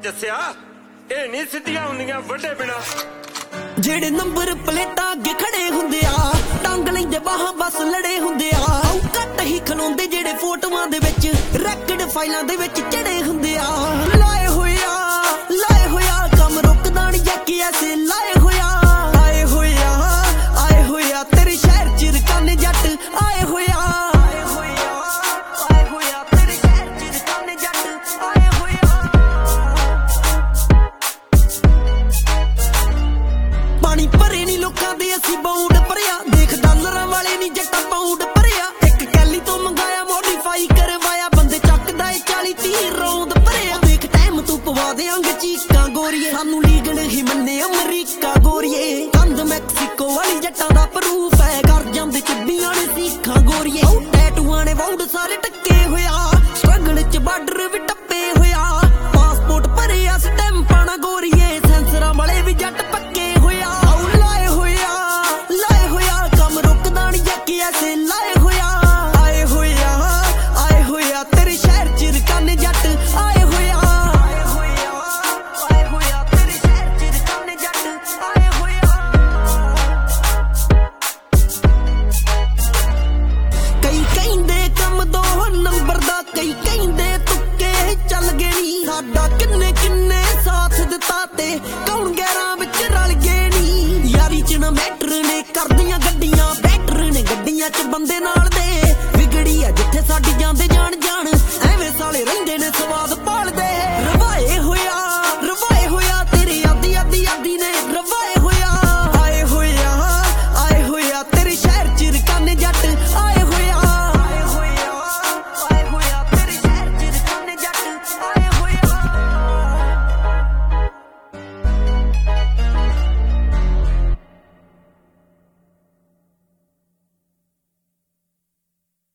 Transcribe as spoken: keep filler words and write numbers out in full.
जस्सिया ए नहीं सिद्धियां हुंदियां वड्डे बिना जेड़े नंबर प्लेटां अगे खड़े हुंदे आ टंग लैंदे बाहां बस लड़े हुंदे आ घट ही खलोंदे जेड़े फोटोआं दे विच रैकड फाइलां दे विच चढ़े हुंदे आ लाए होया लाए होया कम रुकदा नहीं जैकी ऐसे लाए होया आए होया आए होया तेरे शहर च रकाने जट आए होया आए होया आए होया तेरे शहर च रकाने जट आए होया पानी भरे नहीं लोकां दे असीं बाउंड भरिया देख डॉलरां वाले नहीं जट्टा पाउंड भरिया एक कैली तो मंगाया मॉडिफाई करवाया बंदे चकदा ए चालीस तीस रौंद भरिया देख टाइम तू पवा देंगे चीकां गोरीए सानू लीगल ही मन्ने अमरीका गोरीए कंध मैक्सीको वाली जट्टां दा प्रूफ है कर जांदे चिब्बियां ने सीखां गोरीए टैटूआं ने बाउंड सारे टक्के होया स्ट्रगल च बार्डर भी टप्पे होया पासपोर्ट भरिया स्टैंपां ना गोरीए सेंसरां वाले भी जट पक्के होया लाए होया लाए होया कम रुकदा नहीं जैकी ऐसे लाए होया आए होया आए होया तेरे शहर च रकाने जट आए होया आए होया आए होया तेरे शहर च रकाने जट आए होया कई कहिंदे कम दो नंबर दा कई कहिंदे तुक्के चल गए नी साडा किन्ने किन्ने साथ दिता ते कौन गैरां विच रल गए नी यारी च ना मैटर ने करदियां गड्डियां बैटर ने गड्डियां च बंदे नाल दे विगड़ी आ जिथे साडी जांदे